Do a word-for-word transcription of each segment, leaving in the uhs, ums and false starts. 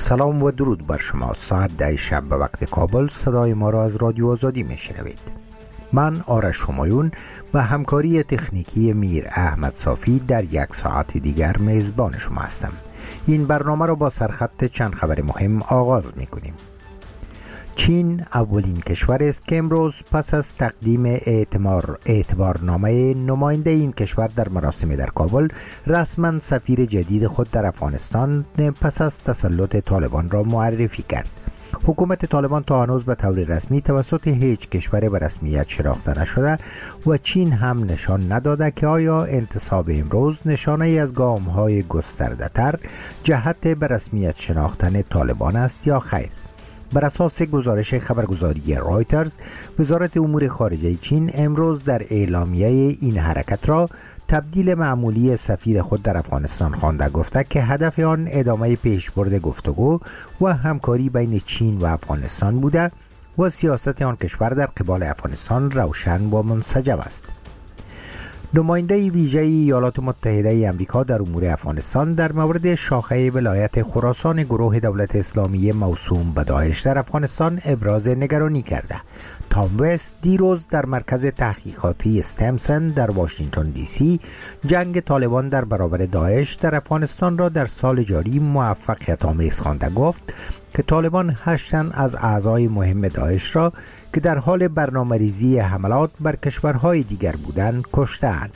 سلام و درود بر شما. ساعت ده شب به وقت کابل صدای ما را از رادیو آزادی میشنوید. من آرش همایون و همکاری تکنیکی میر احمد صافی در یک ساعت دیگر میزبان شما هستم. این برنامه را با سرخط چند خبر مهم آغاز میکنیم. چین اولین کشور است که امروز پس از تقدیم اعتبار اعتبارنامه نماینده این کشور در مراسم در کابل رسما سفیر جدید خود در افغانستان پس از تسلط طالبان را معرفی کرد. حکومت طالبان تا هنوز به طور رسمی توسط هیچ کشور به رسمیت شناخته نشده و چین هم نشان نداده که آیا انتصاب امروز نشانه ای از گام‌های گسترده‌تر جهت به رسمیت شناختن طالبان است یا خیر. بر اساس گزارش خبرگزاری رایترز، وزارت امور خارجه چین امروز در اعلامیه این حرکت را تبدیل معمولی سفیر خود در افغانستان خوانده، گفته که هدف آن ادامه پیشبرد گفتگو و همکاری بین چین و افغانستان بوده و سیاست آن کشور در قبال افغانستان روشن و منسجم است. نماینده ویژه ایالات متحده آمریکا در امور افغانستان در مورد شاخه ولایت خراسان گروه دولت اسلامی موسوم به داعش در افغانستان ابراز نگرانی کرده. تام وست دیروز در مرکز تحقیقاتی استمسن در واشنگتن دی سی جنگ طالبان در برابر داعش در افغانستان را در سال جاری موفقیت آمیز خوانده، گفت که طالبان هشتن از اعضای مهم داعش را که در حال برنامه‌ریزی حملات بر کشورهای دیگر بودند کشته‌اند.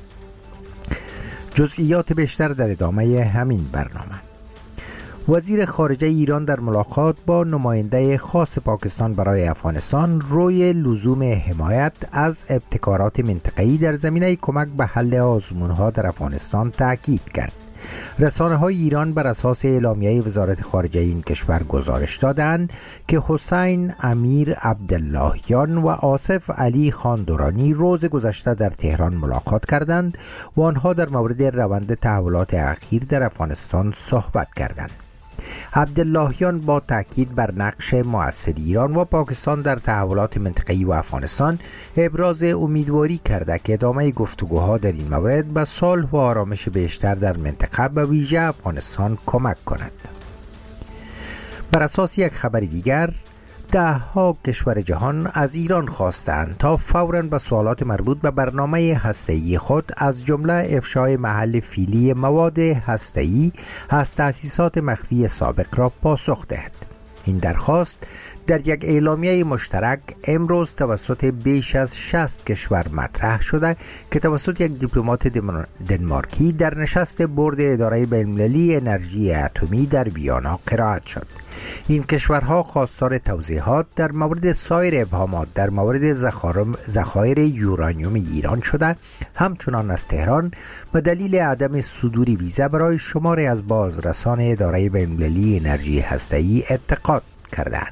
جزئیات بیشتر در ادامه همین برنامه. وزیر خارجه ایران در ملاقات با نماینده خاص پاکستان برای افغانستان روی لزوم حمایت از ابتکارات منطقه‌ای در زمینه کمک به حل آزمون‌ها در افغانستان تاکید کرد. رسانه‌های ایران بر اساس اعلامیه وزارت خارجه این کشور گزارش دادند که حسین امیر عبداللهیان و آصف علی خان دورانی روز گذشته در تهران ملاقات کردند و آنها در مورد روند تحولات اخیر در افغانستان صحبت کردند. عبداللهیان با تاکید بر نقش مؤثر ایران و پاکستان در تحولات منطقه‌ای و افغانستان ابراز امیدواری کرده که ادامه گفتگوها در این مورد به صلح و آرامش بیشتر در منطقه به ویژه افغانستان کمک کند. بر اساس یک خبر دیگر، ده ها کشور جهان از ایران خواستند تا فوراً به سوالات مربوط به برنامه هسته‌ای خود از جمله افشای محل فعلی مواد هسته‌ای از تأسیسات مخفی سابق را پاسخ دهد. این درخواست در یک اعلامیه مشترک امروز توسط بیش از شصت کشور مطرح شده که توسط یک دیپلمات دنمارکی در نشست بورد اداره بین‌المللی انرژی اتمی در ویانا قرائت شد. این کشورها خواستار توضیحات در مورد سایر ابهامات در مورد ذخایر یورانیوم ایران شده، همچنان از تهران به دلیل عدم صدور ویزا برای شماری از بازرسان اداره بین‌المللی انرژی هسته‌ای اعتقاد کردند.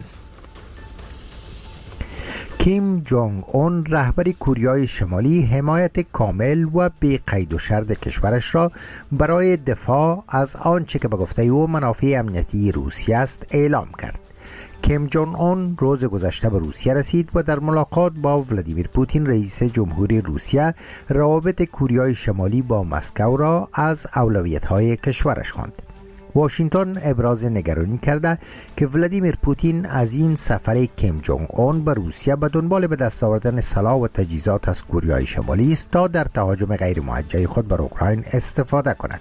کیم جونگ اون رهبر کوریای شمالی حمایت کامل و بی قید و شرط کشورش را برای دفاع از آنچه که به گفته او منافع امنیتی روسیه است اعلام کرد. کیم جونگ اون روز گذشته به روسیه رسید و در ملاقات با ولادیمیر پوتین رئیس جمهوری روسیه روابط کوریای شمالی با مسکو را از اولویت‌های کشورش خواند. واشنگتن ابراز نگرانی کرده که ولادیمیر پوتین از این سفر کیم جونگ اون به روسیه به دنبال به دست آوردن سلاح و تجهیزات از کوریای شمالی است تا در تهاجم غیر موجه خود بر اوکراین استفاده کند.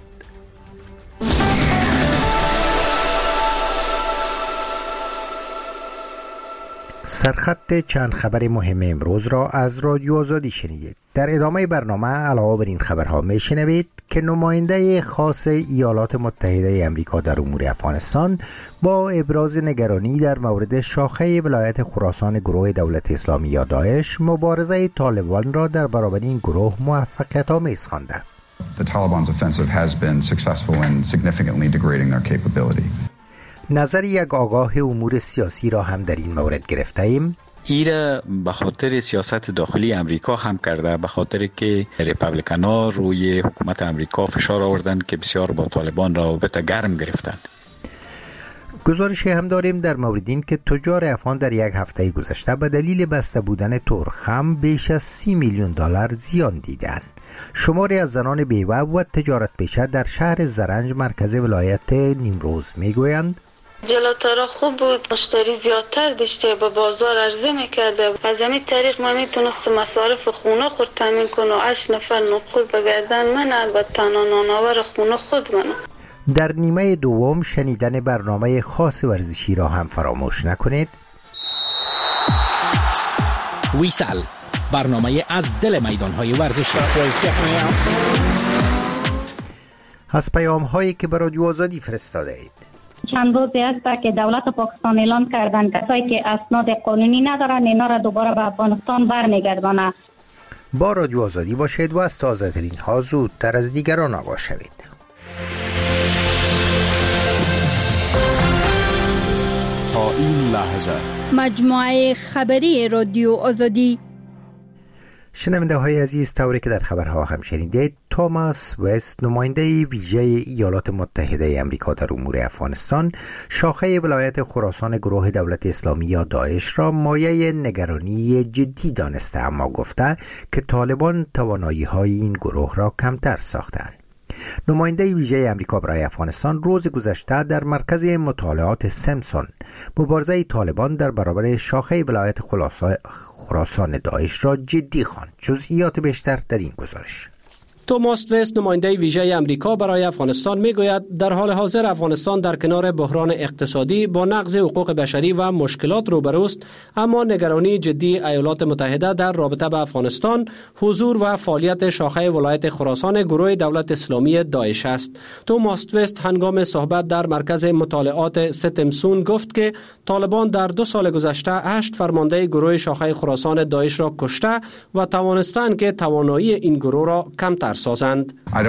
سرخط چند خبر مهم امروز را از رادیو آزادی شنیدید. در ادامه برنامه علاوه بر این خبرها میشنوید که نماینده خاص ایالات متحده آمریکا در امور افغانستان با ابراز نگرانی در مورد شاخه ولایت خراسان گروه دولت اسلامی یا داعش مبارزه طالبان را در برابر این گروه موفقیت آمیز خوانده. The Taliban's offensive has been successful in significantly degrading their capability. نظر یک آگاه امور سیاسی را هم در این مورد گرفته ایم. ایره به خاطر سیاست داخلی امریکا هم کرده، به خاطر که ریپابلیکان‌ها روی حکومت امریکا فشار آوردن که بسیار با طالبان رابطه گرم گرفتند. گزارشی هم داریم در مورد این که تجار افغان در یک هفته گذشته به دلیل بسته بودن تورخم بیش از سی میلیون دلار زیان دیدند. شماری از زنان بیوه و تجارت پیشه در شهر زرنج مرکز ولایت نیمروز میگویند جلاتارا خوب بود، مشتری زیادتر داشته، به بازار عرضه میکرده. از همین طریق ما میتونست مصارف خونه خود تامین کنه و هشت نفر نقل بگردن من البته تنها نانآور خونه خود منم. در نیمه دوم شنیدن برنامه خاص ورزشی را هم فراموش نکنید. ویسل، برنامه از دل میدان‌های ورزشی. از پیام هایی که به رادیو آزادی فرستاده اید. چند روزی است که دولت پاکستان اعلان کردند کسایی که اسناد قانونی ندارن اینا را دوباره به افغانستان برمیگردانه. با رادیو آزادی باشید و از تازه ترین ها زودتر از دیگران آگاه شوید. تا این لحظه مجموعه خبری رادیو آزادی. شنونده های عزیز، طوری که در خبرها هم شنیدید، توماس وست، نماینده ویژه ایالات متحده امریکا در امور افغانستان، شاخه ولایت خراسان گروه دولت اسلامی یا داعش را مایه نگرانی جدی دانسته، اما گفته که طالبان توانایی های این گروه را کمتر ساختند. نماینده ویژه امریکا برای افغانستان روز گذشته در مرکز مطالعات سمسون مبارزه طالبان در برابر شاخه ولایت خراسان داعش را جدی خواند. جزئیات بیشتر در این گزارش. توماس وست، نماینده ویژه امریکا برای افغانستان، میگوید در حال حاضر افغانستان در کنار بحران اقتصادی با نقض حقوق بشری و مشکلات روبروست، اما نگرانی جدی ایالات متحده در رابطه با افغانستان حضور و فعالیت شاخه ولایت خراسان گروه دولت اسلامی داعش است. توماس وست هنگام صحبت در مرکز مطالعات ستمسون گفت که طالبان در دو سال گذشته هشت فرمانده گروه شاخه خراسان داعش را کشته و توانستند که توانایی این گروه را کمتر سازند.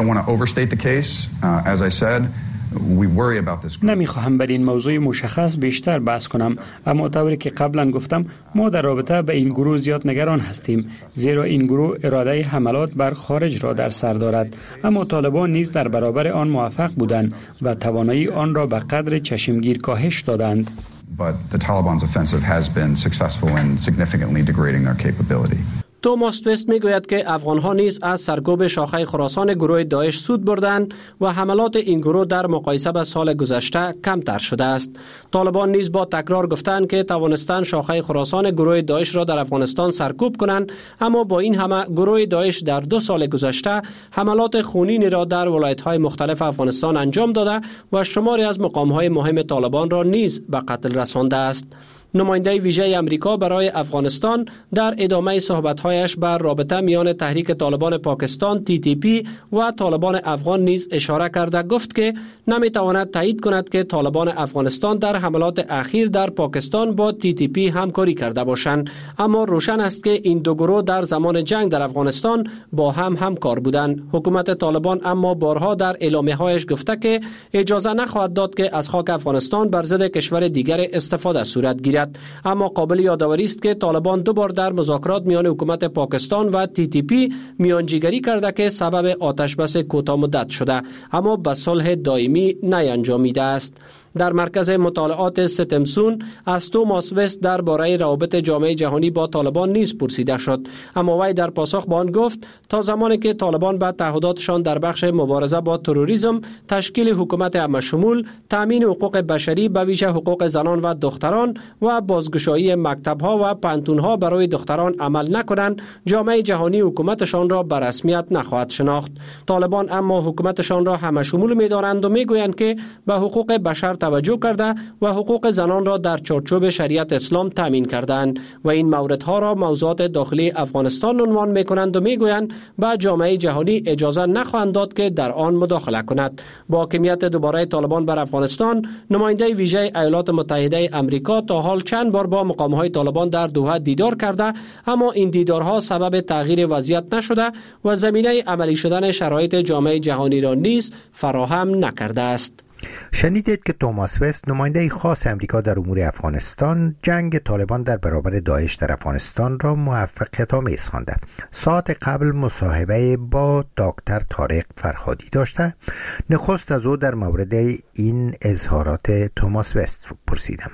نمیخواهم بر این موضوع مشخص بیشتر بحث کنم، اما طوری که قبلا گفتم ما در رابطه به این گروه زیاد نگران هستیم، زیرا این گروه اراده حملات بر خارج را در سر دارد، اما طالبان نیز در برابر آن موفق بودند و توانایی آن را به قدر چشمگیر کاهش دادند. But the Taliban's offensive has been successful in significantly degrading their capability. توماس وست میگوید که افغانها نیز از سرکوب شاخه خراسان گروه داعش سود بردند و حملات این گروه در مقایسه با سال گذشته کمتر شده است. طالبان نیز با تکرار گفتند که توانستند شاخه خراسان گروه داعش را در افغانستان سرکوب کنند، اما با این همه گروه داعش در دو سال گذشته حملات خونینی را در ولایت‌های مختلف افغانستان انجام داده و شماری از مقام‌های مهم طالبان را نیز به قتل رسانده است. نماینده ویژه امریکا برای افغانستان در ادامه صحبت‌هایش بر رابطه میان تحریک طالبان پاکستان تی تی پی و طالبان افغان نیز اشاره کرده گفت که نمیتواند تایید کند که طالبان افغانستان در حملات اخیر در پاکستان با تی تی پی همکاری کرده باشند، اما روشن است که این دو گروه در زمان جنگ در افغانستان با هم همکار بودند. حکومت طالبان اما بارها در اعلامیه‌هایش گفته که اجازه نخواهد داد که از خاک افغانستان بر ضد کشور دیگر استفاده صورت گیرد، اما قابل یادآوری است که طالبان دو بار در مذاکرات میان حکومت پاکستان و تی تی پی میانجیگری کرده که سبب آتش بس کوتاه مدت شده، اما به صلح دائمی نینجامیده است. در مرکز مطالعات ستمسون از توماس وست درباره روابط جامعه جهانی با طالبان نیز پرسیده شد، اما وی در پاسخ به آن گفت تا زمانی که طالبان به تعهداتشان در بخش مبارزه با تروریسم، تشکیل حکومت همه‌شمول، تامین حقوق بشری به ویژه حقوق زنان و دختران و بازگشایی مکتب‌ها و پانتون‌ها برای دختران عمل نکنند، جامعه جهانی حکومتشان را به رسمیت نخواهد شناخت. طالبان اما حکومتشان را همه‌شمول می‌دانند و می‌گویند که به حقوق بشر توجه کرده و حقوق زنان را در چارچوب شریعت اسلام تامین کردند و این موردها را موضوعات داخلی افغانستان عنوان می‌کنند و می‌گویند به جامعه جهانی اجازه نخواهند داد که در آن مداخله کند. با حاکمیت دوباره طالبان بر افغانستان، نماینده ویژه ایالات متحده امریکا تا حال چند بار با مقام‌های طالبان در دوحه دیدار کرده، اما این دیدارها سبب تغییر وضعیت نشده و زمینه عملی شدن شرایط جامعه جهانی را نیز فراهم نکرده است. شنیدید که توماس وست، نماینده خاص امریکا در امور افغانستان، جنگ طالبان در برابر داعش در افغانستان را موفقیت‌آمیز خوانده. ساعت قبل مصاحبه با دکتر طارق فرهادی داشته. نخست از او در مورد این اظهارات توماس وست پرسیدم.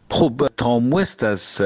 خب تاموست از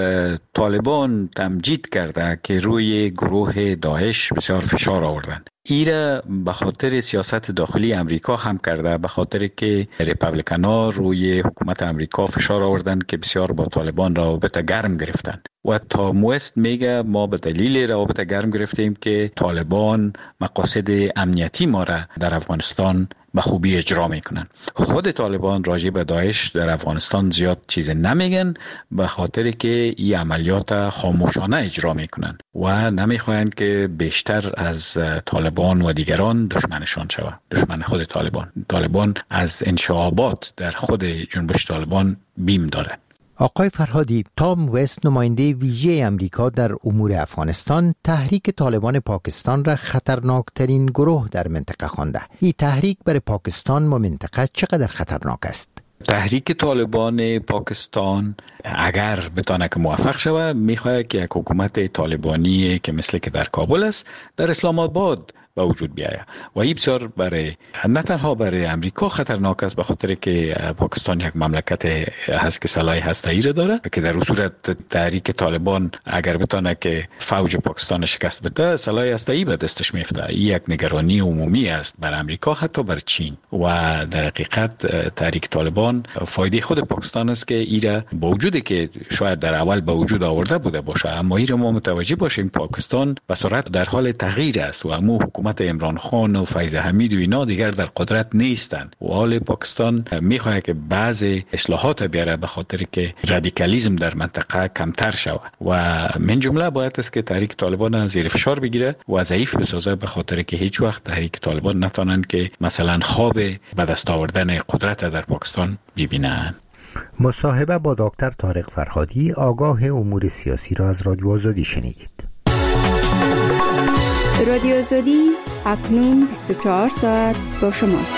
طالبان تمجید کرده که روی گروه داعش بسیار فشار آوردن. ایره به خاطر سیاست داخلی امریکا هم کرده، به خاطر که ریپابلیکانا روی حکومت امریکا فشار آوردن که بسیار با طالبان رابطه گرم گرفتن و تاموست میگه ما به دلیل رابطه گرم گرفتیم که طالبان مقاصد امنیتی ما را در افغانستان به خوبی اجرا میکنن. خود طالبان راجع به داعش در افغانستان زیاد چیز نمیگن به خاطر که این عملیات خاموشانه اجرا میکنن و نمیخواهند که بیشتر از طالبان و دیگران دشمنشان شود، دشمن خود طالبان. طالبان از انشعابات در خود جنبش طالبان بیم داره. آقای فرهادی، تام وست نماینده ویژه امریکا در امور افغانستان تحریک طالبان پاکستان را خطرناکترین گروه در منطقه خوانده. این تحریک برای پاکستان و منطقه چقدر خطرناک است؟ تحریک طالبان پاکستان اگر بتانه که موفق شود میخواهد که یک حکومت طالبانی که مثل که در کابل است در اسلام آباد به وجود بیاید و این بسیار برای نه تنها برای امریکا خطرناک است به خاطر که پاکستان یک مملکت هست که سلاح هسته‌ای را داره که در صورت تحریک طالبان اگر بتانه که فوج پاکستان شکست بده سلاح هسته‌ای به دستش میفته. این یک نگرانی عمومی است بر امریکا حتی بر چین و در حقیقت تحریک طالبان فایده خود پاکستان است که ایرا با وجودی که شاید در اول به وجود آورده بوده باشه اما ایرا ما متوجه باشیم پاکستان به سرعت در حال تغییر است و امو حکومت عمران خان و فیض حمید و اینا دیگر در قدرت نیستند و حال پاکستان میخواد که بعض اصلاحات بیاره به خاطر که رادیکالیسم در منطقه کمتر شود و من جمله باید است که تحریک طالبان زیر فشار بگیره و ضعیف بسازه به خاطر که هیچ وقت تحریک طالبان نتونن که مثلا خواب به دست آوردن قدرت در پاکستان ببینن. مصاحبه با دکتر طارق فرهادی آگاه امور سیاسی را از رادیو آزادی شنیدید. رادیو آزادی اکنون بیست و چهار ساعت با شماست.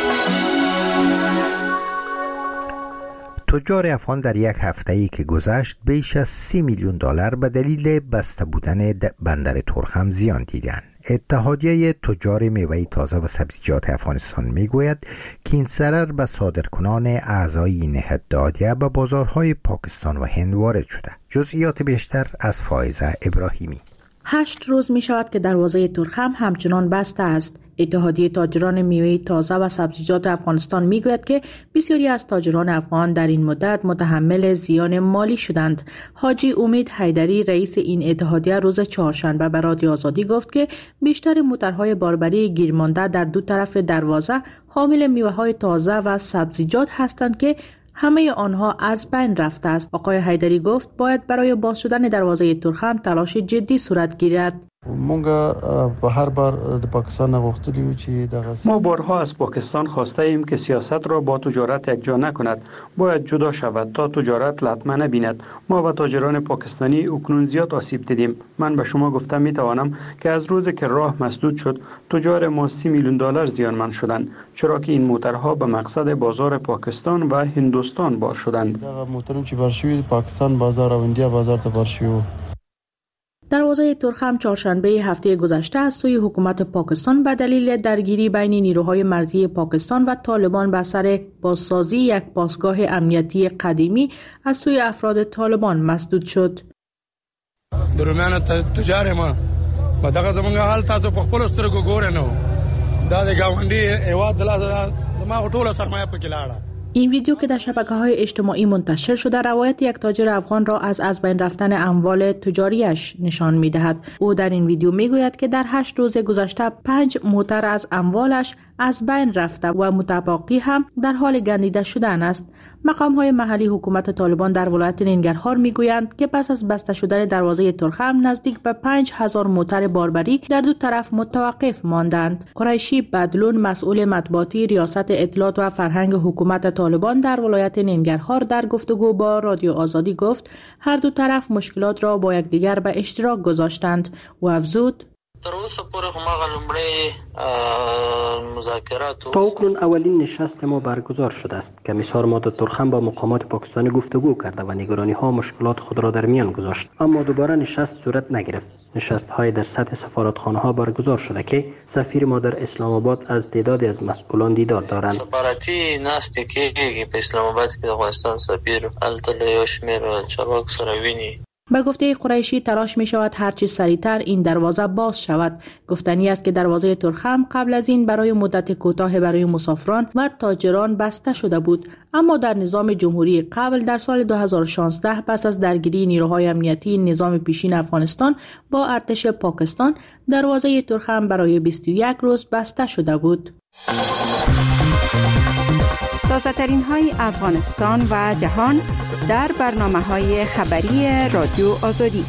تجار افغان در یک هفته‌ای که گذشت بیش از سی میلیون دلار به دلیل بسته بودن بندر ترخم زیان دیدند. اتحادیه تجار میوه تازه و سبزیجات افغانستان میگوید که این ضرر به صادرکنان اعضای این اتحادیه به بازارهای پاکستان و هند وارد شده. جزئیات بیشتر از فائزه ابراهیمی. هشت روز می شود که دروازه ترخم همچنان بسته است. اتحادیه تاجران میوه تازه و سبزیجات افغانستان می گوید که بسیاری از تاجران افغان در این مدت متحمل زیان مالی شدند. حاجی امید حیدری رئیس این اتحادیه روز چهارشنبه به رادیو آزادی گفت که بیشتر موترهای باربری گیرمانده در دو طرف دروازه حامل میوه های تازه و سبزیجات هستند که همه آنها از بین رفته است. آقای حیدری گفت باید برای باز شدن دروازه ترخم تلاش جدی صورت گیرد. مونږ په هر بار د پاکستان غوښتلی چې دغه ما بارها از پاکستان خواسته ایم که سیاست را با تجارت یکجا نکند، باید جدا شود تا تجارت لطمه نبیند. ما به تاجران پاکستانی اکنون زیاد آسیب دیدیم. من به شما گفتم می توانم که از روزی که راه مسدود شد تجار ما سی میلیون دلار زیانمند شدند، چرا که این موترها به مقصد بازار پاکستان و هندوستان بار شدند. دغه موترم چې بارشوی پاکستان بازار او انډیا بازار ته بارشوی. دروازه ترخم چهارشنبه هفته گذشته از سوی حکومت پاکستان به دلیل درگیری بین نیروهای مرزی پاکستان و طالبان بر سر بازسازی یک پاسگاه امنیتی قدیمی از سوی افراد طالبان مسدود شد. درومیان تجار ما و دغه زمونږ حال تاسو په خپل سترګو ګورئ نو دا د گاونډي هیواد دلته ما ټوله سرمایه پکې لاړه. این ویدیو که در شبکه‌های اجتماعی منتشر شده روایت یک تاجر افغان را از از بین رفتن اموال تجاریش نشان می‌دهد. او در این ویدیو می‌گوید که در هشت روز گذشته پنج موتر از اموالش از بین رفته و متباقی هم در حال گندیده شدن است. مقام‌های محلی حکومت طالبان در ولایت ننگرهار می‌گویند که پس از بسته شدن دروازه ترخم نزدیک به پنج هزار موتر باربری در دو طرف متوقف ماندند. قریشی بدلون مسئول مطبوعاتی ریاست اطلاعات و فرهنگ حکومت طالبان در ولایت ننگرهار در گفتگو با رادیو آزادی گفت هر دو طرف مشکلات را با یکدیگر به اشتراک گذاشتند و افزود تر اوسه پورې هم هغه لومړی مذاکرات تا اکنون اولین نشست ما برگزار شده است. کمیسار ماده ترخم با مقامات پاکستانی گفتگو کرده و نگرانی ها و مشکلات خود را در میان گذاشت، اما دوباره نشست صورت نگرفت. نشست های در سطح سفارتخانه ها برگزار شده که سفیر ما در اسلام آباد از تعدادی از مسئولان دیدار دارند. سفارتی ناستی کېږي په اسلام آباد کې د افغانستان سفیر هلته له یو شمېر چارواکو سره ویني. به گفته قریشی تلاش می شود هرچی سریعتر این دروازه باز شود. گفتنی است که دروازه ترخم قبل از این برای مدت کوتاه برای مسافران و تاجران بسته شده بود، اما در نظام جمهوری قبل در سال دو هزار و شانزده پس از درگیری نیروهای امنیتی نظام پیشین افغانستان با ارتش پاکستان دروازه ترخم برای بیست و یک روز بسته شده بود. تازه ترین های افغانستان و جهان در برنامه های خبری رادیو آزادی.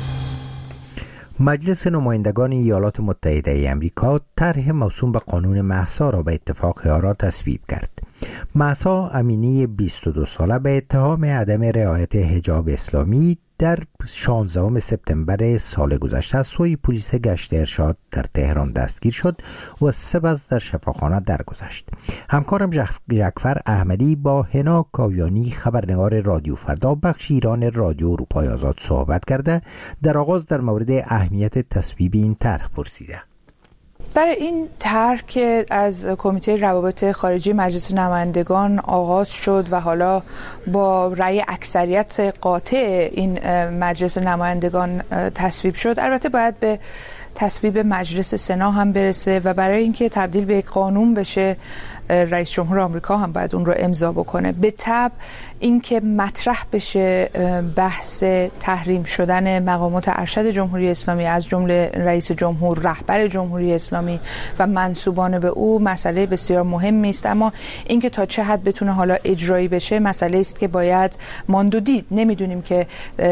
مجلس نمایندگان ایالات متحده ای امریکا طرح موسوم به قانون مهسا را به اتفاق آرا تصویب کرد. مهسا امینی بیست و دو ساله به اتهام عدم رعایت حجاب اسلامی در شانزدهم سپتامبر سال گذشته از سوی پلیس گشت ارشاد در تهران دستگیر شد و سپس در شفاخانه درگذشت. همکارم جعفر احمدی با هنا کاویانی خبرنگار رادیو فردا بخش ایران رادیو اروپای آزاد صحبت کرده در آغاز در مورد اهمیت تصویب این طرح پرسیده. برای این طرح که از کمیته روابط خارجی مجلس نمایندگان آغاز شد و حالا با رأی اکثریت قاطع این مجلس نمایندگان تصویب شد، البته باید به تصویب مجلس سنا هم برسه و برای اینکه تبدیل به یک قانون بشه رئیس جمهور آمریکا هم باید اون رو امضا بکنه. به تبع اینکه مطرح بشه بحث تحریم شدن مقامات ارشد جمهوری اسلامی از جمله رئیس جمهور، رهبر جمهوری اسلامی و منسوبان به او مسئله بسیار مهمی است، اما اینکه تا چه حد بتونه حالا اجرایی بشه مسئله است که باید ماند و دید. نمیدونیم که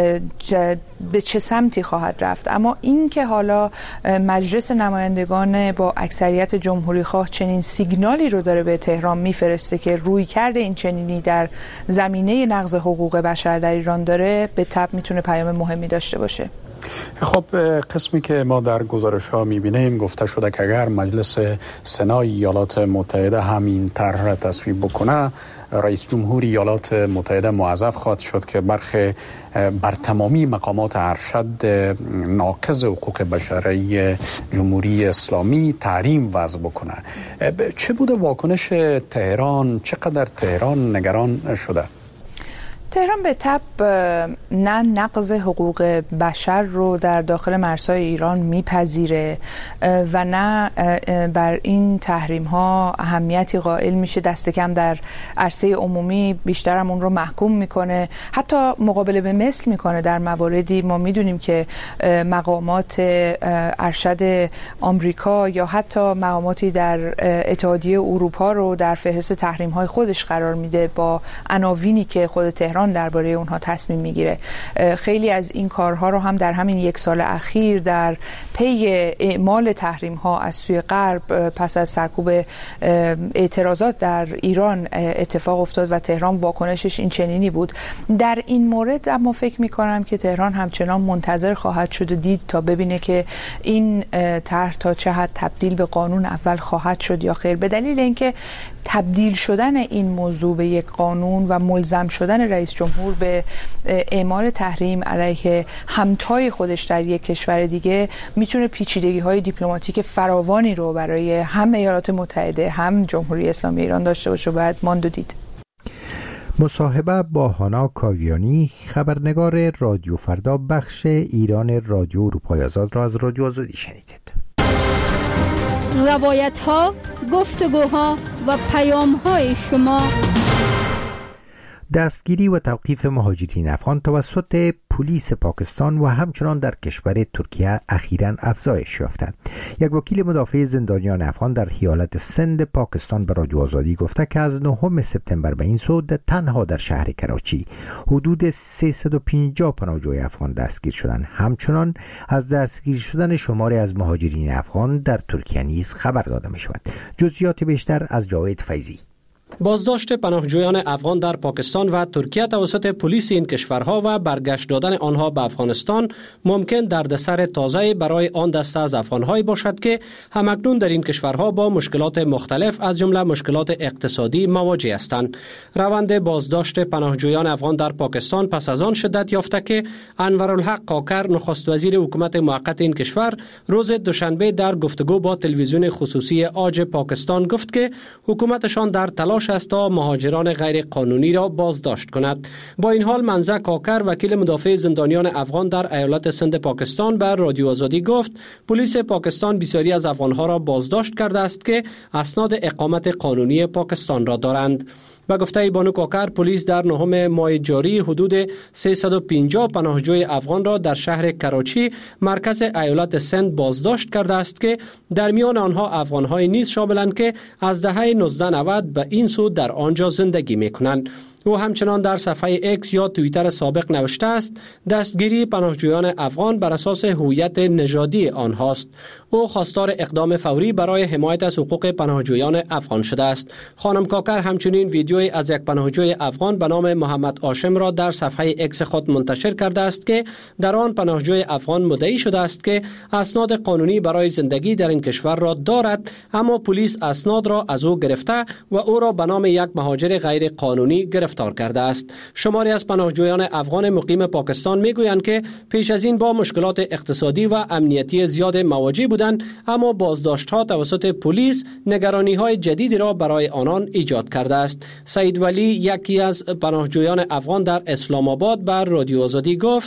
به چه سمتی خواهد رفت، اما اینکه حالا مجلس نمایندگان با اکثریت جمهوری خواه چنین سیگنالی رو داره به تهران میفرسته که روی کرده این چنینی در زمینه نقض حقوق بشر در ایران داره، به تبع میتونه پیام مهمی داشته باشه. خب قسمی که ما در گزارش ها میبینیم گفته شده که اگر مجلس سنای ایالات متحده همین طرح را تصویب بکنه، رئیس جمهور ایالات متحده موظف خواهد شد که برخی بر تمامی مقامات ارشد ناقض حقوق بشری جمهوری اسلامی تحریم وضع بکنه. چه بوده واکنش تهران؟ چقدر تهران نگران شده؟ تهران به تبع نه نقض حقوق بشر رو در داخل مرزهای ایران میپذیره و نه بر این تحریم ها اهمیتی قائل میشه، دست کم در عرصه عمومی بیشتر هم اون رو محکوم میکنه، حتی مقابله به مثل میکنه. در مواردی ما میدونیم که مقامات ارشد آمریکا یا حتی مقاماتی در اتحادیه اروپا رو در فهرست تحریم های خودش قرار میده با عناوینی که خود تهران درباره اونها تصمیم میگیره. خیلی از این کارها رو هم در همین یک سال اخیر در پی اعمال تحریم ها از سوی غرب پس از سرکوب اعتراضات در ایران اتفاق افتاد و تهران واکنشش این چنینی بود. در این مورد اما فکر میکنم که تهران همچنان منتظر خواهد شد و دید تا ببینه که این طرح تا چه حد تبدیل به قانون اول خواهد شد یا خیر، به دلیل اینکه تبدیل شدن این موضوع به یک قانون و ملزم شدن رئیس جمهور به اعمال تحریم علیه همتای خودش در یک کشور دیگه میتونه پیچیدگی‌های دیپلماتیک فراوانی رو برای هم ایالات متحده هم جمهوری اسلامی ایران داشته باشه و باید ماند و دید. مصاحبه با هانا کاویانی خبرنگار رادیو فردا بخش ایران رادیو اروپای آزاد را از رادیو آزادی شنیدید. روایت ها، گفتگوها و پیام های شما. دستگیری و توقیف مهاجرین افغان توسط پلیس پاکستان و همچنان در کشور ترکیه اخیراً افزایش یافته. یک وکیل مدافع زندانیان افغان در ایالت سند پاکستان به رادیو آزادی گفته که از نهم سپتامبر به این سو تنها در شهر کراچی حدود سیصد و پنجاه پناهجوی افغان دستگیر شدند. همچنان از دستگیر شدن شماری از مهاجرین افغان در ترکیه نیز خبر داده می شود. جزئیات بیشتر از جاوید فیضی. بازداشت پناهجویان افغان در پاکستان و ترکیه توسط پلیس این کشورها و برگشت دادن آنها به افغانستان ممکن دردسر تازه برای آن دسته از افغان‌هایی باشد که همکنون در این کشورها با مشکلات مختلف از جمله مشکلات اقتصادی مواجه هستند. روند بازداشت پناهجویان افغان در پاکستان پس از آن شدت یافته که انورالحق کاکر نخست وزیر حکومت موقت این کشور روز دوشنبه در گفتگو با تلویزیون خصوصی آج پاکستان گفت که حکومتشان در تلاش است تا مهاجران غیر قانونی را بازداشت کند. با این حال منزه کاکر وکیل مدافع زندانیان افغان در ایالت سند پاکستان بر رادیو آزادی گفت پلیس پاکستان بسیاری از افغانها را بازداشت کرده است که اسناد اقامت قانونی پاکستان را دارند. با گفته بانو کاکر پلیس در نهم ماه جاری حدود سیصد و پنجاه پناهجوی افغان را در شهر کراچی مرکز ایالت سند بازداشت کرده است که در میان آنها افغان‌های نیز شاملند که از دهه نوزده نود به این سو در آنجا زندگی می‌کنند. او همچنان در صفحه اکس یا توییتر سابق نوشته است دستگیری پناهجویان افغان بر اساس هویت نژادی آنهاست. او خواستار اقدام فوری برای حمایت از حقوق پناهجویان افغان شده است. خانم کاکر همچنین ویدیویی از یک پناهجوی افغان به نام محمد هاشم را در صفحه اکس خود منتشر کرده است که در آن پناهجوی افغان مدعی شده است که اسناد قانونی برای زندگی در این کشور را دارد، اما پلیس اسناد را از او گرفته و او را به نام یک مهاجر غیر قانونی گرفت گرفتار کرده است. شماری از پناهجویان افغان مقیم پاکستان میگویند که پیش از این با مشکلات اقتصادی و امنیتی زیاد مواجه بودند، اما بازداشت‌ها توسط پلیس نگرانی‌های جدیدی را برای آنان ایجاد کرده است. سعید ولی یکی از پناهجویان افغان در اسلام آباد بر رادیو آزادی گفت: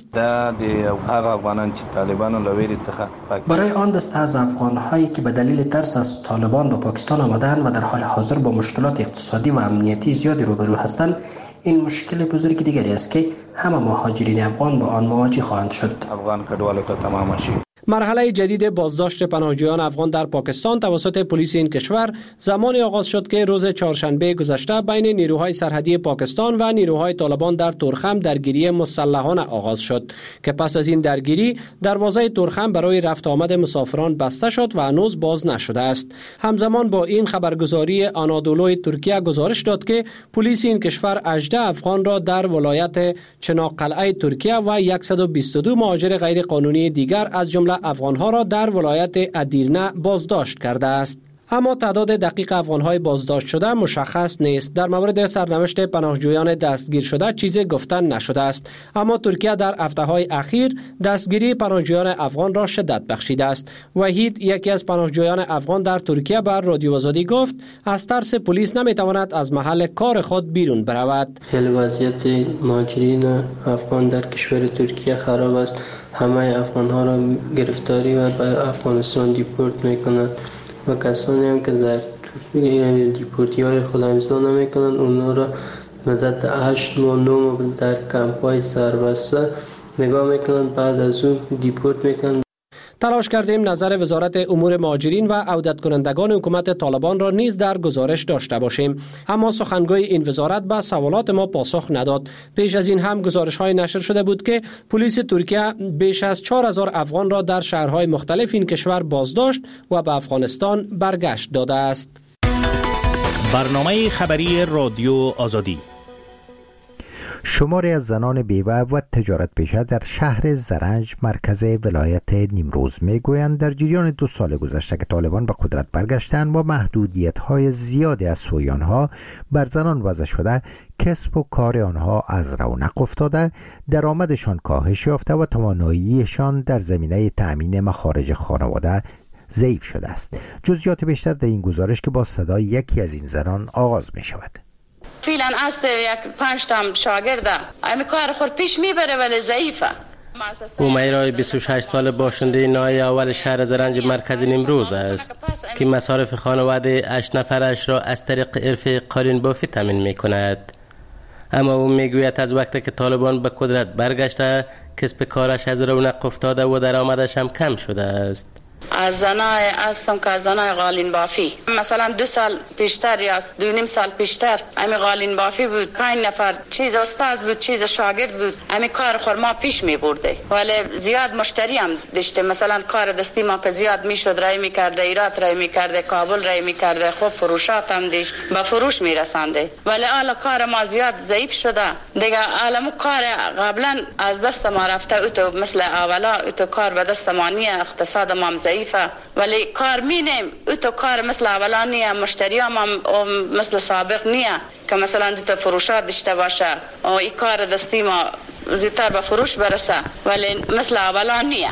برای آن دسته از افغان‌هایی که به دلیل ترس از طالبان به پاکستان آمدند و در حال حاضر با مشکلات اقتصادی و امنیتی زیادی روبرو هستند، این مشکل بزرگ دیگری است که همه مهاجرین افغان با آن مواجه خواهند شد. افغان کډوالو ته تمام شي. مرحله جدید بازداشت پناهجویان افغان در پاکستان توسط پلیس این کشور زمانی آغاز شد که روز چهارشنبه گذشته بین نیروهای سرحدی پاکستان و نیروهای طالبان در تورخم درگیری مسلحانه آغاز شد که پس از این درگیری دروازه تورخم برای رفت آمد مسافران بسته شد و هنوز باز نشده است. همزمان با این خبرگزاری آنادولوی ترکیه گزارش داد که پلیس این کشور هجده افغان را در ولایت چناقلعه ترکیه و صد و بیست و دو مهاجر غیر قانونی دیگر از جمله افغانها را در ولایت ادیرنه بازداشت کرده است. اما تعداد دقیق افغانهای بازداشت شده مشخص نیست. در مورد سرنوشت پناهجویان دستگیر شده چیزی گفتن نشده است، اما ترکیه در هفته‌های اخیر دستگیری پناهجویان افغان را شدت بخشیده است. وحید یکی از پناهجویان افغان در ترکیه بر رادیو آزادی گفت از ترس پلیس نمیتواند از محل کار خود بیرون برود. خیلی وضعیت مهاجرین افغان در کشور ترکیه خراب است. همه افغانها را گرفتاری و به افغانستان دیپورت میکنند و کسانی هم که در دیپورتی های خود امضا نمیکنند اونا را مدت هشت ماه نه ماه در کمپ های سربسته نگاه میکنند، بعد از اون دیپورت میکنند. تلاش کردیم نظر وزارت امور مهاجرین و عودت کنندگان حکومت طالبان را نیز در گزارش داشته باشیم، اما سخنگوی این وزارت به سوالات ما پاسخ نداد. پیش از این هم گزارش های نشر شده بود که پلیس ترکیه بیش از چهار هزار افغان را در شهرهای مختلف این کشور بازداشت و به افغانستان برگشت داده است. برنامه خبری رادیو آزادی. شماری از زنان بیوه و تجارت پیشه در شهر زرنج مرکز ولایت نیمروز میگویند در جریان دو سال گذشته که طالبان به قدرت برگشتند با محدودیت‌های زیادی از سوی آنها بر زنان وضع شده، کسب و کار آنها از رونق افتاده، درآمدشان کاهش یافته و تواناییشان در زمینه تأمین مخارج خانواده ضعیف شده است. جزئیات بیشتر در این گزارش که با صدای یکی از این زنان آغاز می شود. فعلا است یک پنج تا شاگرده امی کار خود پیش میبره ولی ضعیفه. اومیرای بیست و شش سال باشنده نای اول شهر زرنج مرکز نیمروز است که مصارف خانواده هشت نفرش را از طریق عرف قالین بافی تامین میکند. اما او میگوید از وقتی که طالبان به قدرت برگشته کسب کارش از رونق افتاده و درآمدش هم کم شده است. از زنای هستم که زنای قالین بافی، مثلا دو سال پیشتر یا دو نیم سال پیشتر امی قالین بافی بود، پنج نفر چیز استاد بود، چیز شاگرد بود، امی کار خور ما پیش می برده، ولی زیاد مشتری هم داشته. مثلا کار دستی ما که زیاد میشد رای میکرده، ایرات رای میکرده، کابل رای میکرده، خب فروشات هم دیش به فروش میرسنده. ولی حالا کار ما زیاد ضعیف شده دیگه. حالا کار قبلا از دست ما رفته، او تو مثل اولا او تو کار به دست ما نیه، اقتصاد ما هم ضعیفه، ولی کار مینیم او تو کار مثل اولا نیه، مشتری هم, هم مثل سابق نیه که مثلا دو تا فروشات داشته باشه و این کار دستی ما زیادتر به فروش برسه، ولی مثل اولا نیه.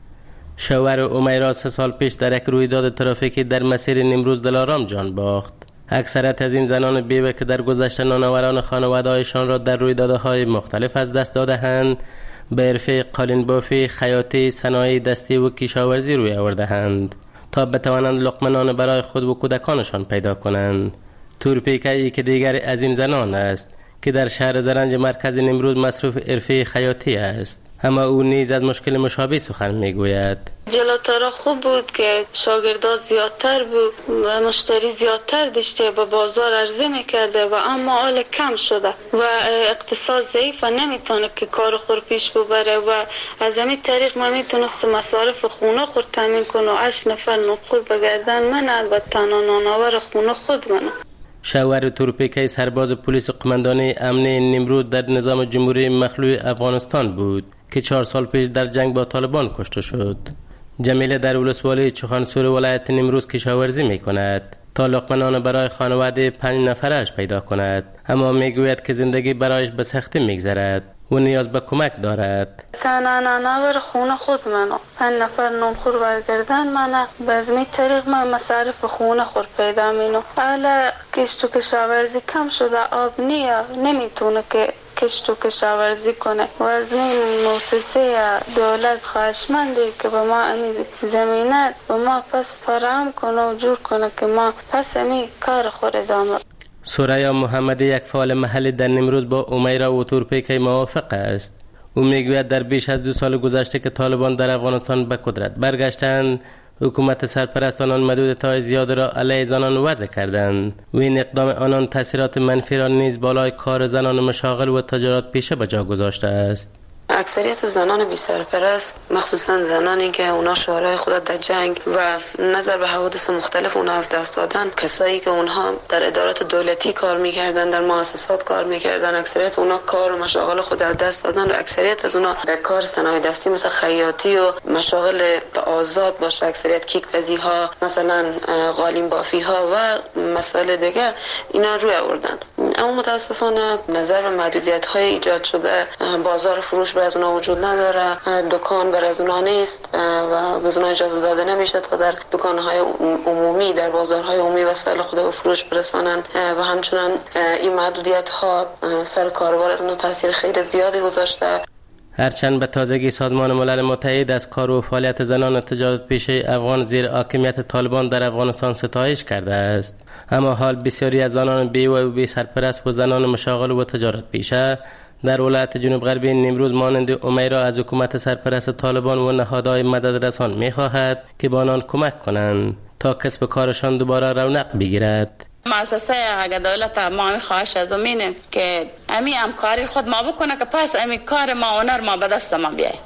شوهر امیرا سه سال پیش در یک رویداد ترافیکی در مسیر نیمروز دلارام جان باخت. اکثریت از این زنان بیوه که در گذشته نانآوران خانواده‌هایشان را در رویدادهای مختلف از دست داده‌اند، به حرفه قالین بافی، خیاطی، صنایع دستی و کشاورزی روی آورده‌اند تا بتوانند لقمه نان برای خود و کودکانشان پیدا کنند. تورپیکایی که دیگر از این زنان است که در شهر زرنج مرکز نیمروز مصروف حرفه خیاطی است، اما او نیز از مشکل مشابه سخن میگوید. جلوتر خوب بود که شاگردات زیادتر بود و مشتری زیادتر داشته، به بازار عرضه میکرده و اما حال کم شده و اقتصاد ضعیف و نمیتونه که کار خور پیش ببره و از همین طریق ما میتونست مصارف خونه خود تامین کنه و هشت نفر نقل بگردن من البته تنها نانآور خونه خود منم. شوهر تورپیکای سرباز پلیس قماندانی امنی نیمروز در نظام جمهوری مخلوع افغانستان بود که چهار سال پیش در جنگ با طالبان کشته شد. جمیله در ولسوالی چخانسور ولایت نیمروز کشاورزی می کند تا لقمه نان برای خانواده پنج نفرش پیدا کند، اما می گوید که زندگی برایش به سختی می گذرد و نیاز به کمک دارد. تنها نانآور خونه خود منو پنج نفر نونخور برگردن منه به از می طریق من مصارف خونه خور پیدا مینو. حالا کشت و کشاورزی کم شده، آب نیا نمیتونه که کشت و کشاورزی کنه و از این مؤسسه دولت خواهشمنده که به ما امی زمینه به ما پس فراهم کنه و جور کنه که ما پس امی کار خور ادامه. سوریا محمدی یک فعال محلی در نیمروز با امیرا و تورپیکای موافق است. او میگوید در بیش از دو سال گذشته که طالبان در افغانستان به قدرت برگشتند، حکومت سرپرستان آن محدودیت‌های زیاد را علیه زنان وضع کردند و این اقدام آنان تاثیرات منفی را نیز بالای کار زنان مشاغل و تجارت پیشه به جا گذاشته است. اکثریت زنان بی سرپرست، مخصوصا زنانی که اونا شعارهای خود در جنگ و نظر به حوادث مختلف اونا از دست دادن، کسایی که اونها در ادارات دولتی کار میکردن، در مؤسسات کار میکردن، اکثریت اونا کار و مشاغل خود از دست دادن و اکثریت از اونا به کار صنایع دستی مثل خیاطی و مشاغل آزاد باشه، اکثریت کیک پزی ها، مثلا قالین بافی ها و مسائل دیگه اینا روی آوردن. اما متاسفانه نظر به محدودیت های ایجاد شده، بازار فروش برای از اونها وجود نداره، دکان برای از اونها نیست و به اونها اجازه داده نمیشه تا در دکانهای عمومی، در بازارهای عمومی وسایل خود به فروش برسانن و همچنان این محدودیت ها سر کاروبار از اونها تاثیر خیلی زیادی گذاشته. هرچند به تازگی سازمان ملل متحد از کار و فعالیت زنان تجارت پیشه افغان زیر حاکمیت طالبان در افغانستان ستایش کرده است، اما حال بسیاری از زنان بیوه و بی سرپرست و زنان مشاغل و تجارت پیشه در ولایت جنوب غربی نیمروز مانند امیرا از حکومت سرپرست طالبان و نهادهای مدد رسان می خواهد که با آنان کمک کنند تا کسب کارشان دوباره رونق بگیرد. مؤسسه اگه دولت ما این خواهش از امینه که امی همکاری خود ما بکنه که پس امی کار ما هنر ما به دست ما بیاید.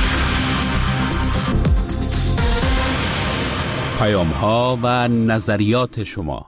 پیام ها و نظریات شما.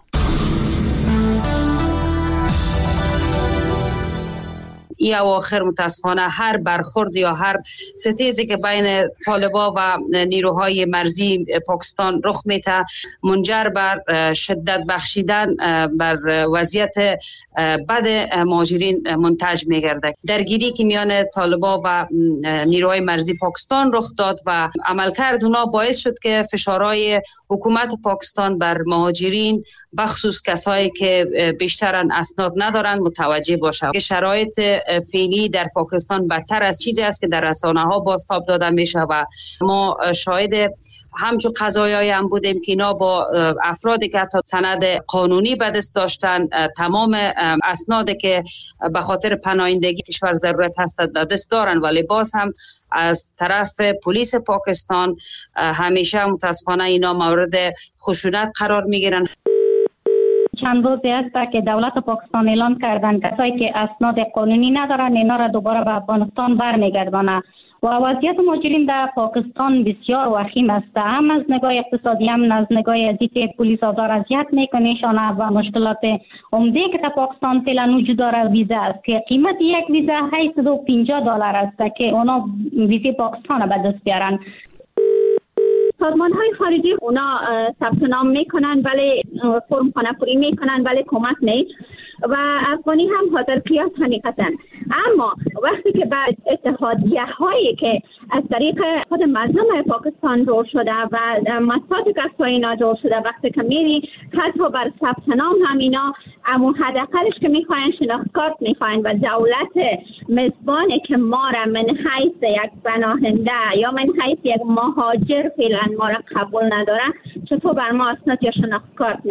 یا آخر متاسفانه هر برخورد یا هر ستیزی که بین طالبان و نیروهای مرزی پاکستان رخ میده منجر بر شدت بخشیدن بر وضعیت بد مهاجرین منتج میگرده. درگیری که میان طالبان و نیروهای مرزی پاکستان رخ داد و عملکرد اونا باعث شد که فشارهای حکومت پاکستان بر مهاجرین بخصوص کسایی که بیشترن اسناد ندارن متوجه باشه که شرایط فعلی در پاکستان بدتر از چیزی است که در رسانه ها بازتاب داده میشه و ما شاهد همچون قضایایی هم بودیم که اینا با افرادی که حتی سند قانونی به دست داشتن، تمام اسنادی که به خاطر پناهندگی کشور ضرورت هست در دست دارن، ولی باز هم از طرف پلیس پاکستان همیشه متاسفانه اینا مورد خشونت قرار میگیرن. چند روزی است که دولت پاکستان اعلام کردن کسایی که اسناد قانونی ندارن اینا را دوباره به افغانستان برمیگردانه و وضعیت مهاجرین در پاکستان بسیار وخیم است، هم از نگاه اقتصادی هم از نگاه ازی که پلیس آزار اذیت میکنه و مشکلات عمده که در پاکستان فعلا وجود داره ویزا است که قیمت یک ویزا هشتصد و پنجاه دلار است که اونا ویزا پاکستان به دست بیارن. سازمان های خارجی اونا ثبت نام میکنن ولی فرم خانه پوری میکنن ولی کمک نیست و افغانی هم حاضر قیاس حقیقتا. اما وقتی که بعد اتحادیه هایی که از طریق خود مردم پاکستان جور شده و مساجد کسای اینا جور شده، وقتی که میری حتی بر ثبت نام هم اینا امو حداقلش که میخواین شناخت کارت میخواین و دولت مزبانی که ما را من حیث یک پناهنده یا من حیث یک مهاجر فعلا ما را قبول نداره، چطور بر ما اسناد یا شناخت کارت